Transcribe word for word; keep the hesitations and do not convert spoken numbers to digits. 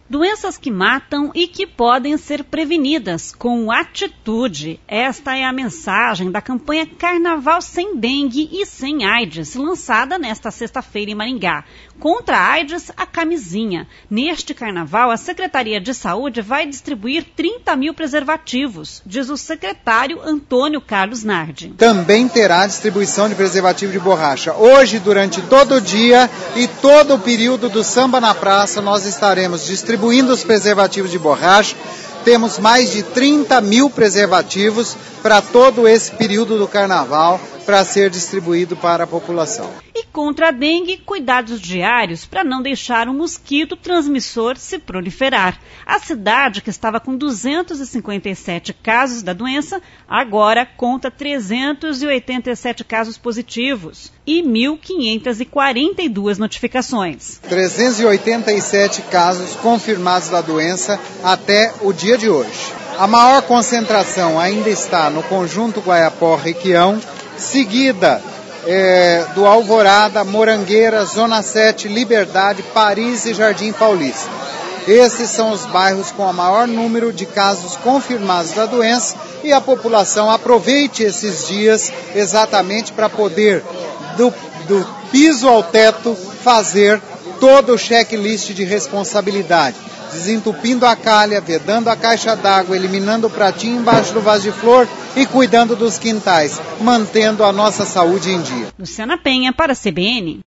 Doenças que matam e que podem ser prevenidas com atitude. Esta é a mensagem da campanha Carnaval Sem Dengue e Sem AIDS, lançada nesta sexta-feira em Maringá. Contra a AIDS, a camisinha. Neste carnaval, a Secretaria de Saúde vai distribuir trinta mil preservativos, diz o secretário Antônio Carlos Nardi. Também terá distribuição de preservativo de borracha. Hoje, durante todo o dia e todo o período do Samba na Praça, nós estaremos distribuindo Distribuindo os preservativos de borracha. Temos mais de trinta mil preservativos para todo esse período do carnaval para ser distribuído para a população. E contra a dengue, cuidados diários para não deixar o mosquito transmissor se proliferar. A cidade, que estava com duzentos e cinquenta e sete casos da doença, agora conta trezentos e oitenta e sete casos positivos e mil quinhentas e quarenta e duas notificações. trezentos e oitenta e sete casos confirmados da doença até o dia de hoje. A maior concentração ainda está no Conjunto Guaiapó-Requião, seguida é, do Alvorada, Morangueira, Zona sete, Liberdade, Paris e Jardim Paulista. Esses são os bairros com o maior número de casos confirmados da doença e a população aproveite esses dias exatamente para poder, do, do piso ao teto, fazer todo o checklist de responsabilidade. Desentupindo a calha, vedando a caixa d'água, eliminando o pratinho embaixo do vaso de flor e cuidando dos quintais, mantendo a nossa saúde em dia. Luciana Penha para a C B N.